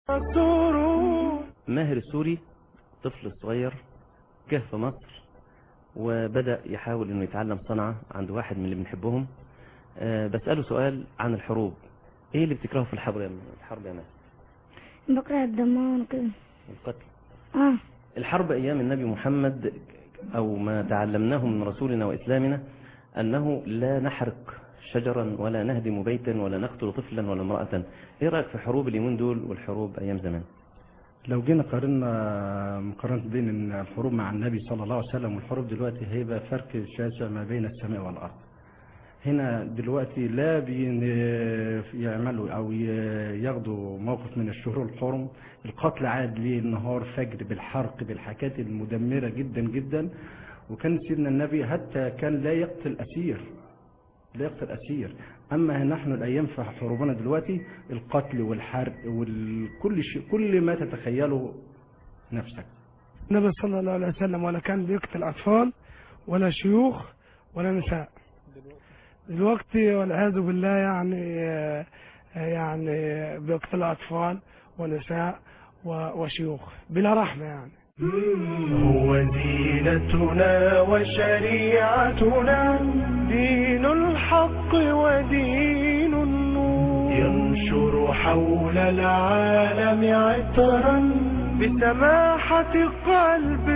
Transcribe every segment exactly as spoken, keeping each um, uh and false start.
ماهر السوري طفل صغير جه في مصر وبدأ يحاول انه يتعلم صنعة عند واحد من اللي بنحبهم. أه بسأله سؤال عن الحروب. ايه اللي بتكرهه في الحرب يا الحرب يا ماهر؟ بكره الدمار وكده. القتل. اه الحرب ايام النبي محمد او ما تعلمناه من رسولنا واسلامنا انه لا نحرق شجرا ولا نهدم بيتا ولا نقتل طفلا ولا امرأة. ايه رأيك في حروب اليومين دول والحروب ايام زمان؟ لو جينا قارنا مقارنة بين الحروب مع النبي صلى الله عليه وسلم والحروب دلوقتي هيبقى فرق شاسع ما بين السماء والأرض. هنا دلوقتي لا بيعملوا أو ياخدوا موقف من الشهور الحرم. القتل عاد ليل نهار فجر بالحرق بالحاجات المدمرة جدا جدا. وكان سيدنا النبي حتى كان لا يقتل أسير لا يقتل أسير. أما نحن الأيام في حروبنا دلوقتي القتل والحرق وكل شيء كل ما تتخيله نفسك. النبي صلى الله عليه وسلم ولا كان بيقتل أطفال ولا شيوخ ولا نساء. دلوقتي والعياذ بالله يعني يعني بيقتل أطفال ونساء وشيوخ بلا رحمة. يعني هو دينتنا وشريعتنا دين الحق ودين النور ينشر حول العالم عطرا بسماحة قلب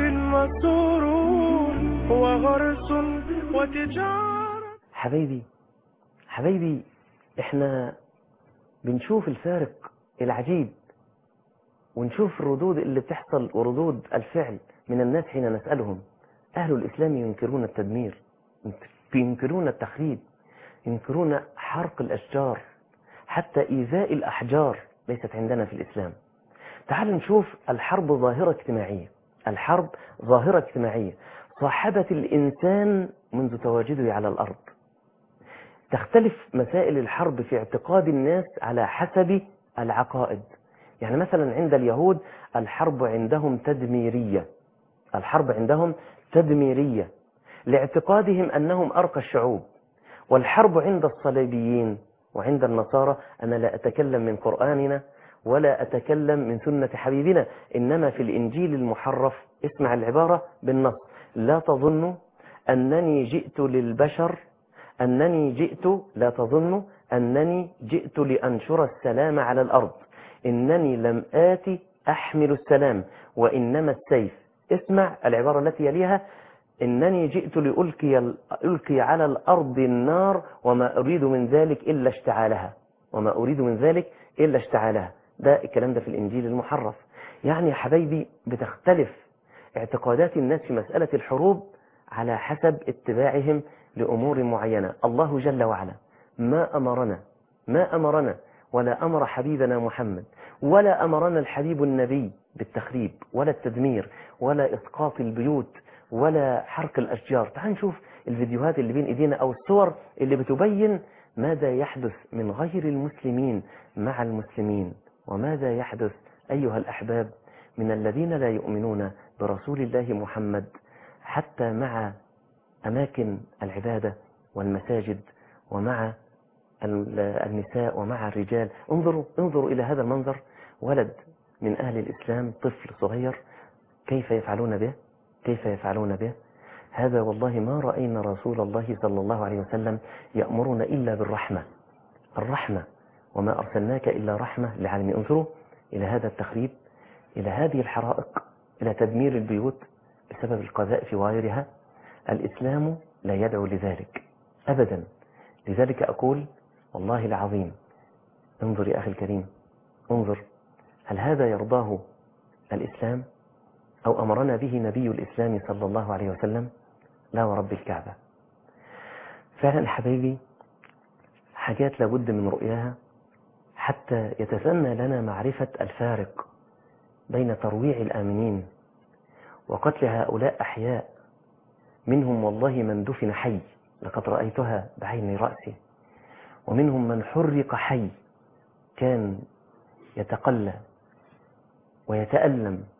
مسرور وغرس وتجارة. حبايبي حبايبي احنا بنشوف الفارق العجيب ونشوف الردود اللي بتحصل وردود الفعل من الناس حين نسألهم. أهل الإسلام ينكرون التدمير، ينكرون التخريب، ينكرون حرق الأشجار، حتى إيذاء الأحجار ليست عندنا في الإسلام. تعالوا نشوف الحرب ظاهرة اجتماعية. الحرب ظاهرة اجتماعية صاحبت الإنسان منذ تواجده على الأرض. تختلف مسائل الحرب في اعتقاد الناس على حسب العقائد. يعني مثلا عند اليهود الحرب عندهم تدميرية، الحرب عندهم تدميرية لاعتقادهم أنهم أرقى الشعوب. والحرب عند الصليبيين وعند النصارى أنا لا أتكلم من قرآننا ولا أتكلم من سنة حبيبنا، إنما في الإنجيل المحرف اسمع العبارة بالنص: لا تظن أنني جئت للبشر أنني جئت لا تظن أنني جئت لأنشر السلام على الأرض، إنني لم آتي أحمل السلام وإنما السيف. اسمع العبارة التي يليها: إنني جئت لألقي ألقي على الأرض النار وما أريد من ذلك إلا اشتعالها وما أريد من ذلك إلا اشتعالها. ده الكلام ده في الإنجيل المحرف. يعني يا حبايبي بتختلف اعتقادات الناس في مسألة الحروب على حسب اتباعهم لأمور معينة. الله جل وعلا ما أمرنا ما أمرنا ولا أمر حبيبنا محمد ولا أمرنا الحبيب النبي بالتخريب ولا التدمير ولا إسقاط البيوت ولا حرق الأشجار. تعال نشوف الفيديوهات اللي بين إيدينا أو الصور اللي بتبين ماذا يحدث من غير المسلمين مع المسلمين، وماذا يحدث أيها الأحباب من الذين لا يؤمنون برسول الله محمد حتى مع أماكن العبادة والمساجد ومع النساء ومع الرجال. انظروا انظروا إلى هذا المنظر، ولد من أهل الإسلام طفل صغير كيف يفعلون به كيف يفعلون به هذا والله ما رأينا رسول الله صلى الله عليه وسلم يأمرنا إلا بالرحمة. الرحمة وما أرسلناك إلا رحمة للعالمين. انظروا إلى هذا التخريب، إلى هذه الحرائق، إلى تدمير البيوت بسبب القذائف وغيرها. الإسلام لا يدعو لذلك أبدا. لذلك أقول والله العظيم انظر يا أخي الكريم، انظر، هل هذا يرضاه الإسلام أو أمرنا به نبي الإسلام صلى الله عليه وسلم؟ لا ورب الكعبة. فعلا حبيبي حاجات لابد من رؤياها حتى يتسنى لنا معرفة الفارق بين ترويع الآمنين وقتل هؤلاء أحياء، منهم والله من دفن حي لقد رأيتها بعين رأسي، ومنهم من حرق حي كان يتقلى ويتألم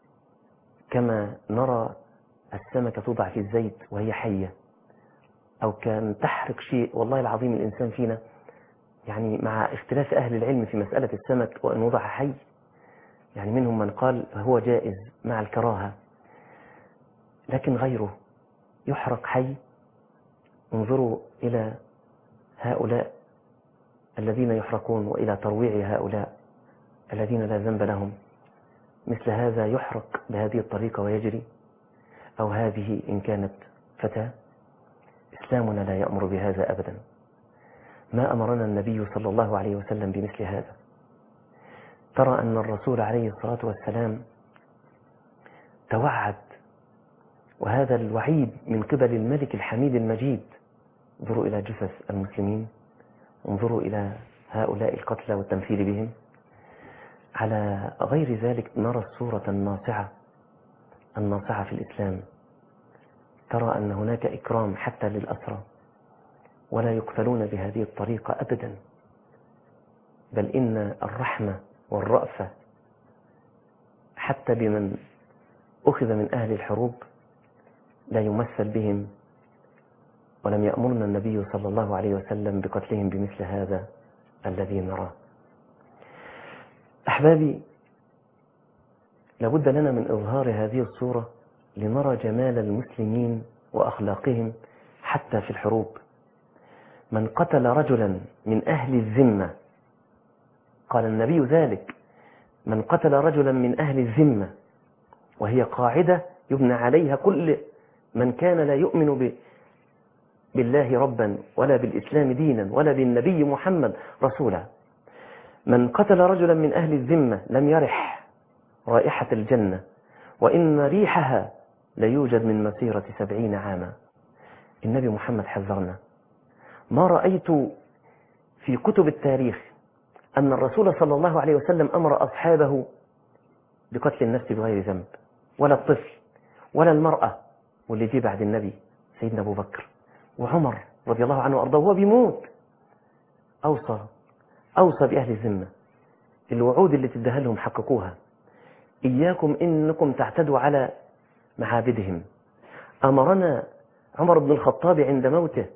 كما نرى السمكة توضع في الزيت وهي حية، أو كان تحرق شيء. والله العظيم الإنسان فينا يعني مع اختلاف أهل العلم في مسألة السمك وإن وضع حي يعني منهم من قال هو جائز مع الكراهة، لكن غيره يحرق حي. انظروا إلى هؤلاء الذين يحرقون وإلى ترويع هؤلاء الذين لا ذنب لهم. مثل هذا يحرق بهذه الطريقة ويجري، أو هذه إن كانت فتاة. إسلامنا لا يأمر بهذا أبدا. ما أمرنا النبي صلى الله عليه وسلم بمثل هذا. ترى أن الرسول عليه الصلاة والسلام توعد، وهذا الوعيد من قبل الملك الحميد المجيد. انظروا إلى جثث المسلمين، انظروا إلى هؤلاء القتلى والتمثيل بهم. على غير ذلك نرى الصورة الناصعة الناصعة في الإسلام. ترى أن هناك إكرام حتى للأسرى، ولا يقتلون بهذه الطريقة أبدا، بل إن الرحمة والرأفة حتى بمن أخذ من أهل الحروب لا يمثل بهم، ولم يأمرنا النبي صلى الله عليه وسلم بقتلهم بمثل هذا الذي نراه. أحبابي، لابد لنا من إظهار هذه الصورة لنرى جمال المسلمين وأخلاقهم حتى في الحروب. من قتل رجلا من أهل الذمة، قال النبي ذلك، من قتل رجلا من أهل الذمة، وهي قاعدة يبنى عليها كل من كان لا يؤمن ب بالله ربا ولا بالإسلام دينا ولا بالنبي محمد رسولا. من قتل رجلا من أهل الذمة لم يرح رائحة الجنة، وإن ريحها ليوجد من مسيرة سبعين عاما. النبي محمد حذرنا. ما رأيت في كتب التاريخ أن الرسول صلى الله عليه وسلم أمر أصحابه بقتل النفس بغير ذنب، ولا الطفل ولا المرأة. واللي جي بعد النبي سيدنا أبو بكر وعمر رضي الله عنه وأرضاه، وهو بيموت أوصى أوصى بأهل الذمة، الوعود اللي تديها لهم حققوها. إياكم إنكم تعتدوا على معابدهم. أمرنا عمر بن الخطاب عند موته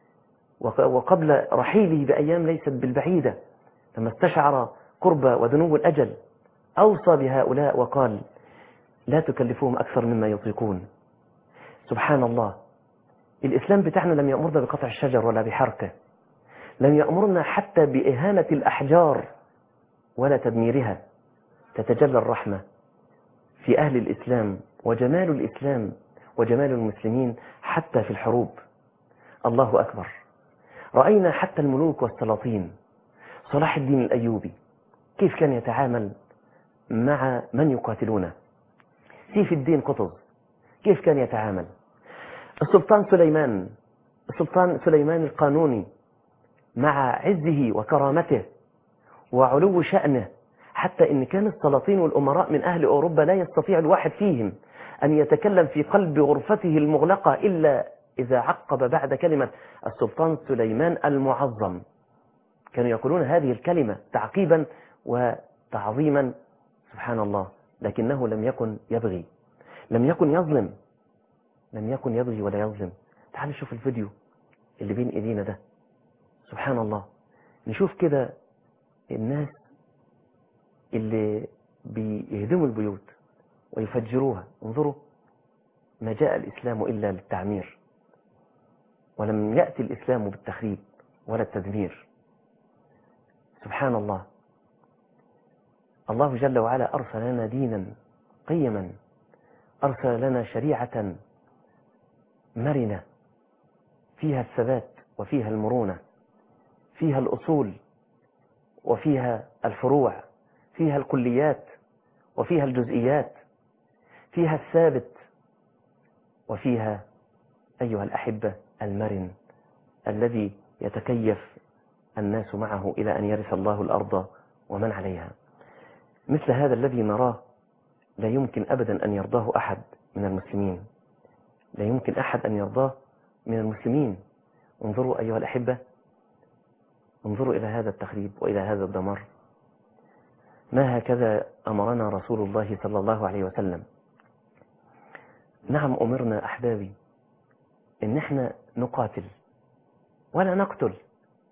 وقبل رحيله بأيام ليست بالبعيدة، لما استشعر قرب ودنو الأجل، أوصى بهؤلاء وقال: لا تكلفوهم أكثر مما يطيقون. سبحان الله، الإسلام بتاعنا لم يأمرنا بقطع الشجر ولا بحرقه، لم يأمرنا حتى بإهانة الأحجار ولا تدميرها. تتجلى الرحمة في أهل الإسلام وجمال الإسلام وجمال المسلمين حتى في الحروب. الله أكبر. رأينا حتى الملوك والسلاطين. صلاح الدين الأيوبي كيف كان يتعامل مع من يقاتلونه. سيف الدين قطز كيف كان يتعامل. السلطان سليمان السلطان سليمان القانوني مع عزه وكرامته وعلو شأنه، حتى إن كان السلاطين والأمراء من أهل أوروبا لا يستطيع الواحد فيهم أن يتكلم في قلب غرفته المغلقة إلا إذا عقب بعد كلمة السلطان سليمان المعظم. كانوا يقولون هذه الكلمة تعقيبا وتعظيما. سبحان الله. لكنه لم يكن يبغي، لم يكن يظلم، لم يكن يبغي ولا يظلم. تعالوا نشوف الفيديو اللي بين ايدينا ده. سبحان الله. نشوف كده الناس اللي بيهدموا البيوت ويفجروها. انظروا، ما جاء الإسلام إلا للتعمير، ولم يأتي الإسلام بالتخريب ولا التدمير. سبحان الله. الله جل وعلا أرسل لنا دينا قيما، أرسل لنا شريعة مرنة فيها الثبات وفيها المرونة، فيها الأصول وفيها الفروع، فيها الكليات وفيها الجزئيات، فيها الثابت وفيها أيها الأحبة المرن الذي يتكيف الناس معه إلى أن يرث الله الأرض ومن عليها. مثل هذا الذي نراه لا يمكن أبدا أن يرضاه أحد من المسلمين، لا يمكن أحد أن يرضاه من المسلمين. انظروا أيها الأحبة، انظروا إلى هذا التخريب وإلى هذا الدمار. ما هكذا أمرنا رسول الله صلى الله عليه وسلم. نعم، أمرنا أحبابي إن احنا نقاتل ولا نقتل.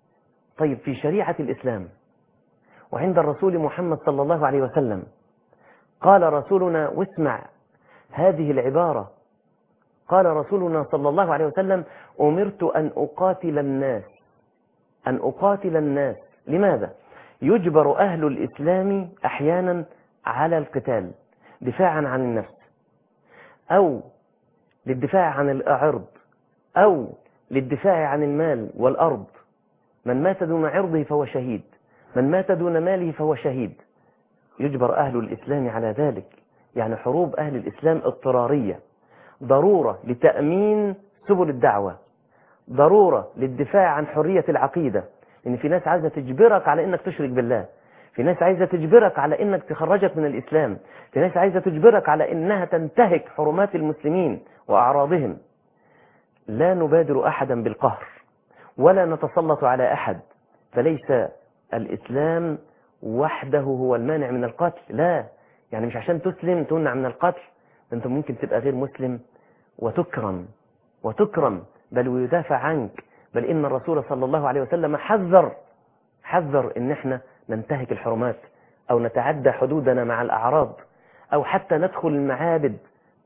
طيب، في شريعة الإسلام وعند الرسول محمد صلى الله عليه وسلم قال رسولنا، واسمع هذه العبارة، قال رسولنا صلى الله عليه وسلم: أمرت أن أقاتل الناس، أن أقاتل الناس. لماذا؟ يجبر أهل الإسلام أحيانا على القتال دفاعا عن النفس، أو للدفاع عن العرض، أو للدفاع عن المال والأرض. من مات دون عرضه فهو شهيد، من مات دون ماله فهو شهيد. يجبر أهل الإسلام على ذلك. يعني حروب أهل الإسلام اضطرارية، ضرورة لتأمين سبل الدعوة، ضرورة للدفاع عن حرية العقيدة. لأن في ناس عايزة تجبرك على إنك تشرك بالله، في ناس عايزة تجبرك على إنك تخرجك من الإسلام، في ناس عايزة تجبرك على إنها تنتهك حرمات المسلمين وأعراضهم. لا نبادر أحدا بالقهر ولا نتسلط على أحد، فليس الإسلام وحده هو المانع من القتل، لا. يعني مش عشان تسلم تمنع من القتل، أنت ممكن تبقى غير مسلم وتكرم وتكرم بل ويدافع عنك. بل إن الرسول صلى الله عليه وسلم حذر حذر إن احنا ننتهك الحرمات أو نتعدى حدودنا مع الأعراض، أو حتى ندخل المعابد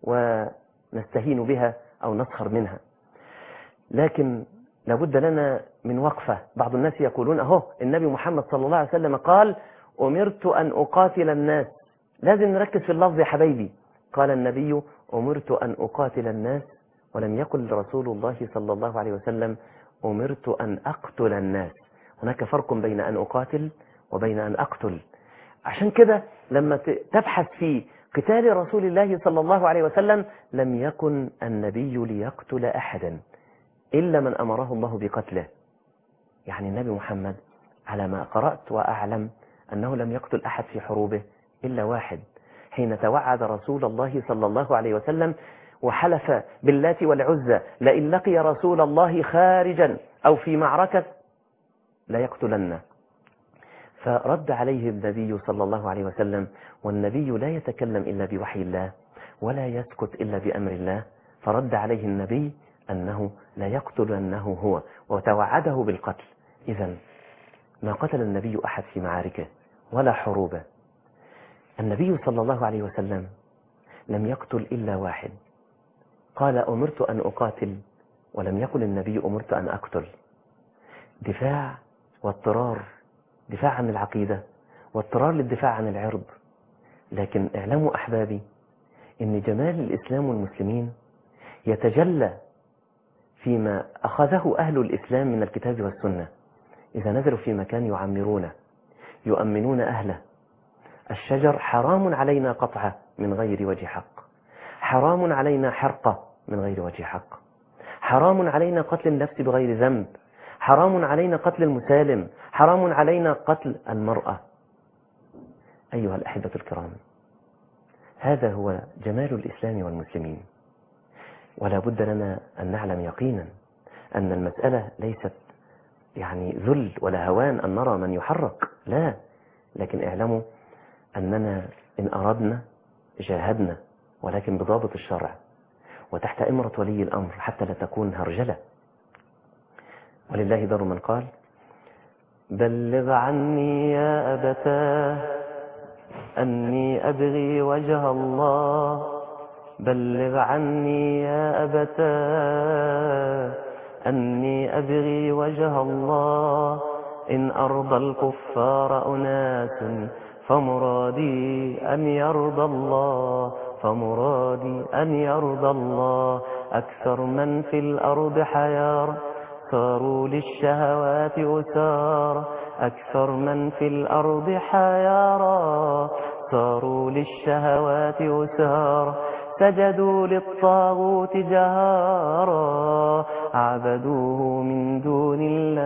ونستهين بها أو نسخر منها. لكن لابد لنا من وقفة. بعض الناس يقولون أهو النبي محمد صلى الله عليه وسلم قال: أمرت أن أقاتل الناس. لازم نركز في اللفظ يا حبايبي. قال النبي: أمرت أن أقاتل الناس، ولم يقل رسول الله صلى الله عليه وسلم: أمرت أن أقتل الناس. هناك فرق بين أن أقاتل وبين أن أقتل. عشان كده لما تبحث في قتال رسول الله صلى الله عليه وسلم، لم يكن النبي ليقتل أحدا إلا من أمره الله بقتله. يعني النبي محمد على ما قرأت وأعلم أنه لم يقتل أحد في حروبه إلا واحد، حين توعد رسول الله صلى الله عليه وسلم وحلف باللات والعزى: لئن لقي رسول الله خارجا أو في معركة لا يقتلن. فرد عليه النبي صلى الله عليه وسلم، والنبي لا يتكلم إلا بوحي الله ولا يسكت إلا بأمر الله. فرد عليه النبي أنه لا يقتلنه هو، وتوعده بالقتل. إذن ما قتل النبي أحد في معاركه ولا حروبه. النبي صلى الله عليه وسلم لم يقتل إلا واحد. قال: أمرت أن أقاتل، ولم يقل النبي: أمرت أن أقتل. دفاع واضطرار، دفاع عن العقيدة واضطرار للدفاع عن العرض. لكن اعلموا أحبابي إن جمال الإسلام والمسلمين يتجلى فيما أخذه أهل الإسلام من الكتاب والسنة. إذا نزلوا في مكان يعمرونه يؤمنون أهله. الشجر حرام علينا قطعه من غير وجه حق، حرام علينا حرقه من غير وجه حق، حرام علينا قتل النفس بغير ذنب، حرام علينا قتل المسالم، حرام علينا قتل المرأة. أيها الأحبة الكرام، هذا هو جمال الإسلام والمسلمين. ولا بد لنا أن نعلم يقينا أن المسألة ليست يعني ذل ولا هوان أن نرى من يحرق، لا. لكن اعلموا أننا إن أردنا جاهدنا، ولكن بضابط الشرع وتحت إمرة ولي الأمر حتى لا تكون هرجلة. ولله در من قال: بلغ عني يا أبتاه أني أبغي وجه الله، بلغ عني يا أبتاه أني أبغي وجه الله، إن أرضى الكفار أناس فمرادي أن يرضى الله، فمرادي أن يرضى الله. أكثر من في الأرض حيار صاروا للشهوات أسارا، أكثر من في الأرض حيارا صاروا للشهوات أسارا، سجدوا للطاغوت جهارا، عبدوه من دون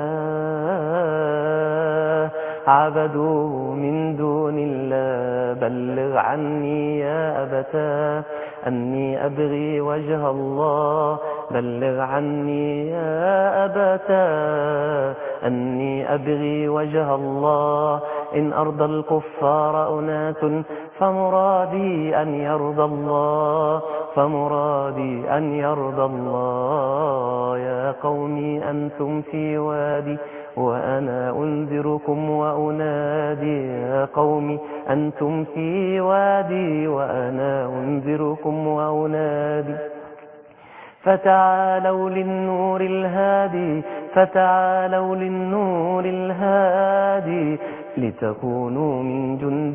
الله، عبدوه من دون الله. بلغ عني يا أبتاه أني أبغي وجه الله، بلغ عني يا أبتاه أني أبغي وجه الله، إن أرضى الكفار أناس فمرادي أن يرضى الله، فمرادي أن يرضى الله. يا قومي أنتم في وادي وأنا أنذركم وأنادي يا قوم أنتم في وادي وأنا أنذركم وأنادي فتعالوا للنور الهادي فتعالوا للنور الهادي لتكونوا من جند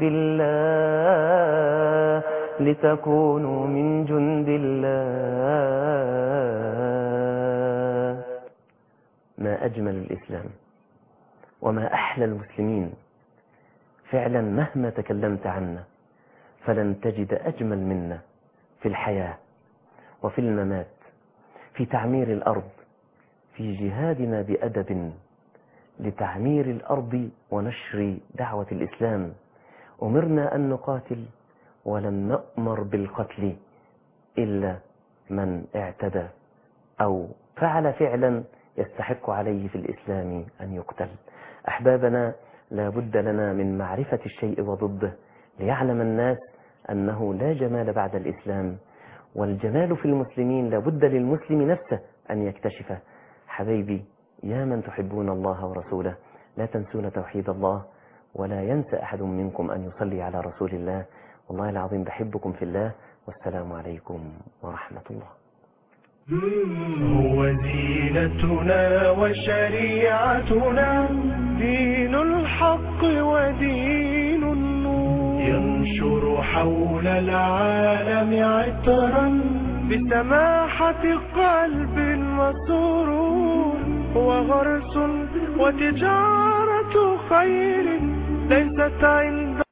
الله لتكونوا من جند الله. ما أجمل الإسلام وما أحلى المسلمين فعلا. مهما تكلمت عنا فلن تجد أجمل منا في الحياة وفي الممات، في تعمير الأرض، في جهادنا بأدب لتعمير الأرض ونشر دعوة الإسلام. أمرنا أن نقاتل ولم نأمر بالقتل إلا من اعتدى أو فعل فعلا يستحق عليه في الإسلام أن يقتل. أحبابنا، لا بد لنا من معرفة الشيء وضده ليعلم الناس أنه لا جمال بعد الإسلام، والجمال في المسلمين لا بد للمسلم نفسه أن يكتشفه. حبيبي، يا من تحبون الله ورسوله، لا تنسون توحيد الله، ولا ينسى أحد منكم أن يصلي على رسول الله. والله العظيم بحبكم في الله، والسلام عليكم ورحمة الله. هو زينتنا وشريعتنا دين الحق ودين النور، ينشر حول العالم عطرا بسماحة قلب مسرور، وغرس وتجارة خير ليست عند